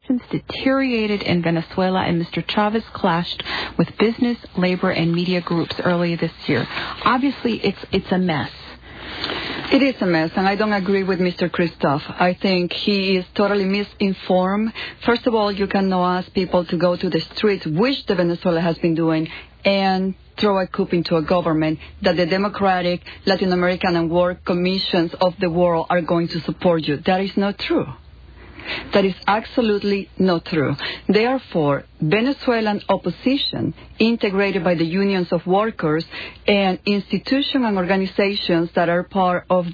deteriorated in Venezuela, and Mr. Chavez clashed with business, labor, and media groups earlier this year. Obviously, it's a mess. It is a mess, and I don't agree with Mr. Christoph. I think he is totally misinformed. First of all, you cannot ask people to go to the streets, which the Venezuela has been doing, and throw a coup into a government that the Democratic, Latin American, and World Commissions of the world are going to support you. That is not true. That is absolutely not true. Therefore, Venezuelan opposition, integrated by the unions of workers and institutions and organizations that are part of